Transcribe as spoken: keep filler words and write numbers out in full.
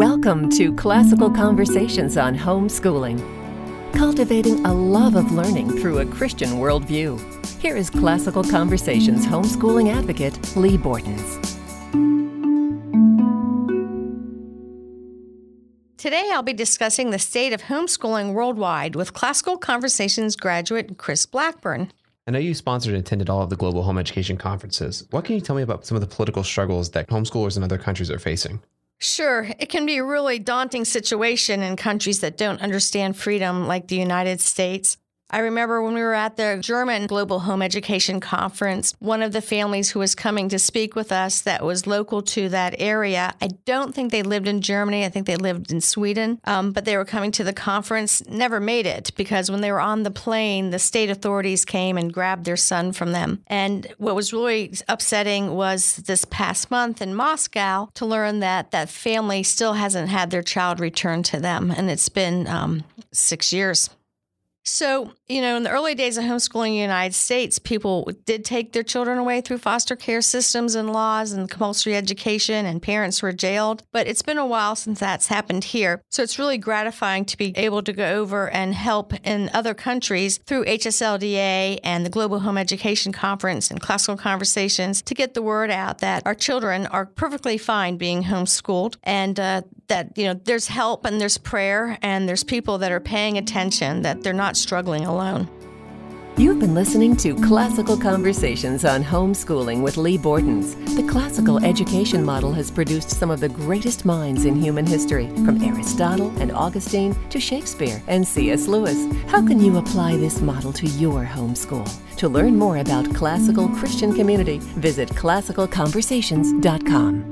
Welcome to Classical Conversations on Homeschooling, cultivating a love of learning through a Christian worldview. Here is Classical Conversations homeschooling advocate, Lee Bortons. Today I'll be discussing the state of homeschooling worldwide with Classical Conversations graduate Chris Blackburn. I know you sponsored and attended all of the Global Home Education Conferences. What can you tell me about some of the political struggles that homeschoolers in other countries are facing? Sure, it can be a really daunting situation in countries that don't understand freedom like the United States. I remember when we were at the German Global Home Education Conference, one of the families who was coming to speak with us that was local to that area, I don't think they lived in Germany. I think they lived in Sweden, um, but they were coming to the conference, never made it because when they were on the plane, the state authorities came and grabbed their son from them. And what was really upsetting was this past month in Moscow to learn that that family still hasn't had their child returned to them, and it's been um, six years. So, you know, in the early days of homeschooling in the United States, people did take their children away through foster care systems and laws and compulsory education, and parents were jailed. But it's been a while since that's happened here. So it's really gratifying to be able to go over and help in other countries through H S L D A and the Global Home Education Conference and Classical Conversations to get the word out that our children are perfectly fine being homeschooled, and uh, that, you know, there's help and there's prayer and there's people that are paying attention, that they're not struggling alone. You've been listening to Classical Conversations on Homeschooling with Lee Bortons. The classical education model has produced some of the greatest minds in human history, from Aristotle and Augustine to Shakespeare and C S Lewis. How can you apply this model to your homeschool? To learn more about classical Christian community, visit classical conversations dot com.